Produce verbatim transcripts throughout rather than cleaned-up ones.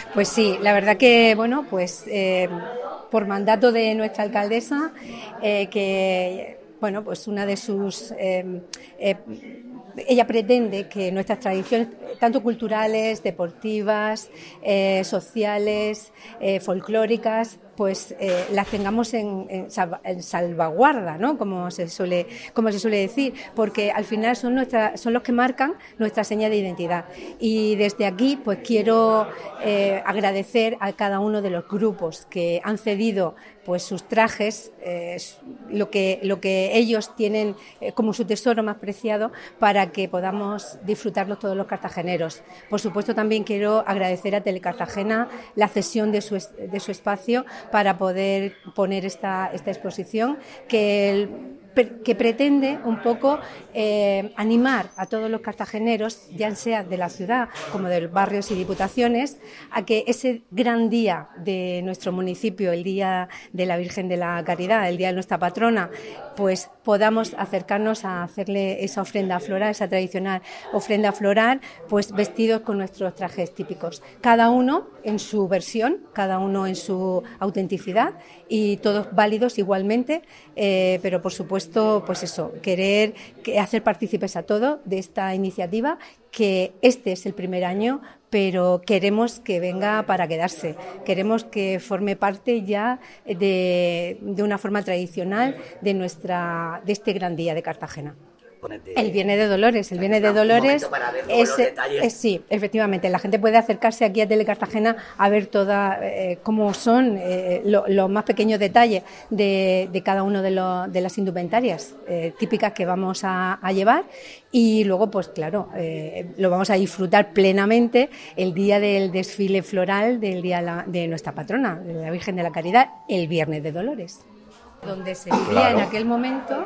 Pues sí, la verdad que, bueno, pues eh, por mandato de nuestra alcaldesa, eh, que, bueno, pues una de sus... Eh, eh, ella pretende que nuestras tradiciones, tanto culturales, deportivas, eh, sociales, eh, folclóricas, pues eh, las tengamos en, en, salva, en salvaguarda, ¿no? Como se suele, como se suele decir, porque al final son nuestra, son los que marcan nuestra seña de identidad. Y desde aquí, pues quiero eh, agradecer a cada uno de los grupos que han cedido, pues sus trajes, eh, lo que lo que ellos tienen eh, como su tesoro más preciado, para que podamos disfrutarlo todos los cartageneros. Por supuesto, también quiero agradecer a Telecartagena la cesión de su de su espacio para poder poner esta, esta exposición que, el, que pretende un poco eh, animar a todos los cartageneros, ya sea de la ciudad como de los barrios y diputaciones, a que ese gran día de nuestro municipio, el Día de la Virgen de la Caridad, el Día de nuestra patrona, pues podamos acercarnos a hacerle esa ofrenda floral, esa tradicional ofrenda floral, pues vestidos con nuestros trajes típicos. Cada uno en su versión, cada uno en su autenticidad y todos válidos igualmente, eh, pero por supuesto, pues eso, querer que hacer partícipes a todos de esta iniciativa, que este es el primer año, pero queremos que venga para quedarse, queremos que forme parte ya de, de una forma tradicional de nuestra de este gran día de Cartagena. El Viernes de Dolores, el Viernes de Dolores es, es sí, efectivamente, la gente puede acercarse aquí a Telecartagena a ver toda eh, cómo son eh, los lo más pequeños detalles de, de cada uno de, lo, de las indumentarias eh, típicas que vamos a, a llevar, y luego, pues claro, eh, lo vamos a disfrutar plenamente el día del desfile floral del día la, de nuestra patrona, de la Virgen de la Caridad, el Viernes de Dolores. Donde se vivía claro. En aquel momento,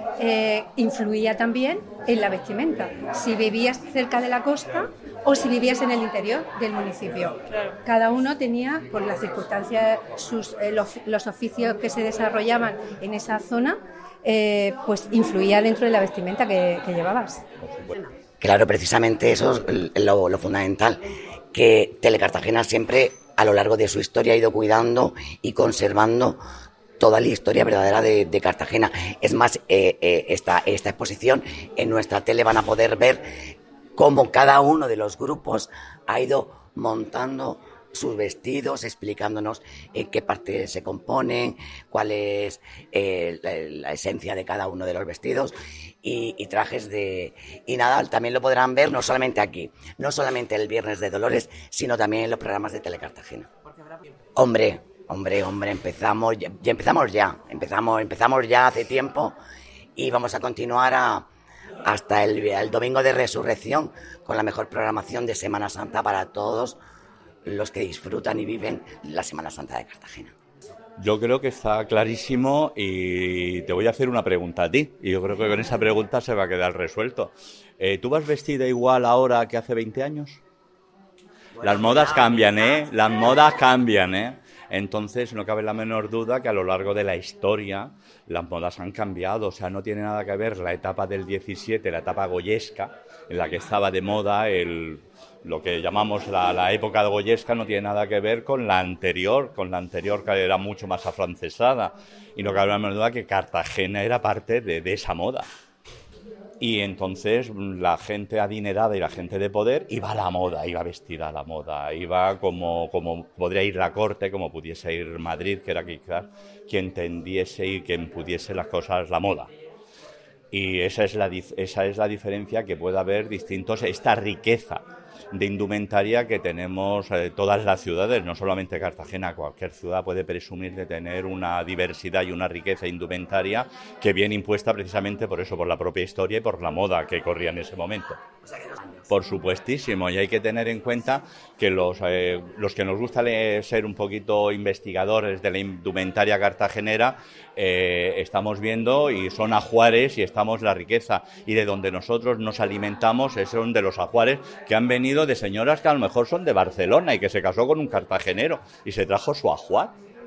eh, influía también en la vestimenta, si vivías cerca de la costa o si vivías en el interior del municipio. Claro. Cada uno tenía, por las circunstancias, sus, eh, los, los oficios que se desarrollaban en esa zona, eh, pues influía dentro de la vestimenta que, que llevabas. Claro, precisamente eso es lo, lo fundamental, que Telecartagena siempre, a lo largo de su historia, ha ido cuidando y conservando toda la historia verdadera de, de Cartagena. Es más, eh, eh, esta, esta exposición en nuestra tele van a poder ver cómo cada uno de los grupos ha ido montando sus vestidos, explicándonos en qué partes se componen, cuál es eh, la, la esencia de cada uno de los vestidos y, y trajes de... Y nada, también lo podrán ver no solamente aquí, no solamente el Viernes de Dolores, sino también en los programas de Telecartagena. Hombre... Hombre, hombre, empezamos ya, ya empezamos ya, empezamos, empezamos ya hace tiempo y vamos a continuar a, hasta el, el domingo de Resurrección con la mejor programación de Semana Santa para todos los que disfrutan y viven la Semana Santa de Cartagena. Yo creo que está clarísimo y te voy a hacer una pregunta a ti y yo creo que con esa pregunta se va a quedar resuelto. Eh, ¿Tú vas vestida igual ahora que hace veinte años? Bueno, Las modas cambian, ¿eh? Las modas cambian, ¿eh? Entonces, no cabe la menor duda que a lo largo de la historia las modas han cambiado. O sea, no tiene nada que ver la etapa del diecisiete, la etapa goyesca, en la que estaba de moda el, lo que llamamos la, la época goyesca, no tiene nada que ver con la anterior, con la anterior que era mucho más afrancesada. Y no cabe la menor duda que Cartagena era parte de, de esa moda. Y entonces la gente adinerada y la gente de poder iba a la moda, iba vestida a la moda, iba como, como podría ir la corte, como pudiese ir Madrid, que era quizás quien entendiese y quien pudiese las cosas la moda. Y esa es la, esa es la diferencia, que puede haber distintos, esta riqueza de indumentaria que tenemos eh, todas las ciudades, no solamente Cartagena, cualquier ciudad puede presumir de tener una diversidad y una riqueza indumentaria que viene impuesta precisamente por eso, por la propia historia y por la moda que corría en ese momento. Por supuestísimo, y hay que tener en cuenta que los, eh, los que nos gusta leer, ser un poquito investigadores de la indumentaria cartagenera, eh, estamos viendo y son ajuares y estamos la riqueza, y de donde nosotros nos alimentamos es de los ajuares que han venido de señoras que a lo mejor son de Barcelona y que se casó con un cartagenero y se trajo su ajuar.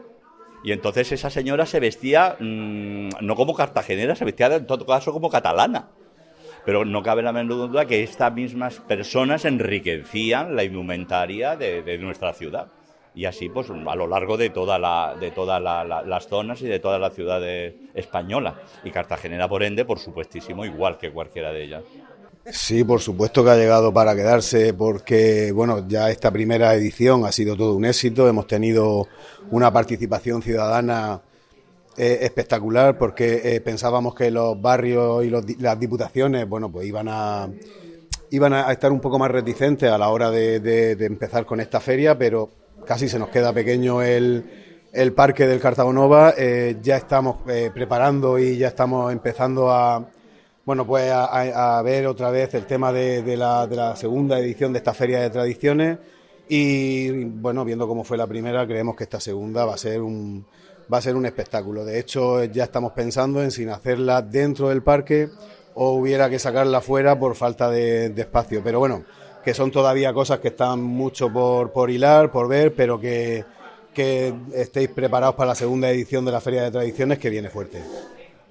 Y entonces esa señora se vestía mmm, no como cartagenera, se vestía en todo caso como catalana. pero no cabe la menor duda que estas mismas personas enriquecían la indumentaria de, de nuestra ciudad. Y así, pues, a lo largo de toda la, de todas la, la, las zonas y de toda la ciudad de, española. Y cartagenera, por ende, por supuestísimo, igual que cualquiera de ellas. Sí, por supuesto que ha llegado para quedarse, porque, bueno, ya esta primera edición ha sido todo un éxito. Hemos tenido una participación ciudadana eh, espectacular, porque eh, pensábamos que los barrios y los, las diputaciones, bueno, pues iban a iban a estar un poco más reticentes a la hora de, de, de empezar con esta feria, pero casi se nos queda pequeño el, el parque del Cartago Nova. Eh, ya estamos eh, preparando y ya estamos empezando a Bueno, pues a, a ver otra vez el tema de, de, la, de la segunda edición de esta Feria de Tradiciones y, bueno, viendo cómo fue la primera, creemos que esta segunda va a ser un va a ser un espectáculo. De hecho, ya estamos pensando en si hacerla dentro del parque o hubiera que sacarla fuera por falta de, de espacio. Pero bueno, que son todavía cosas que están mucho por, por hilar, por ver, pero que, que estéis preparados para la segunda edición de la Feria de Tradiciones, que viene fuerte.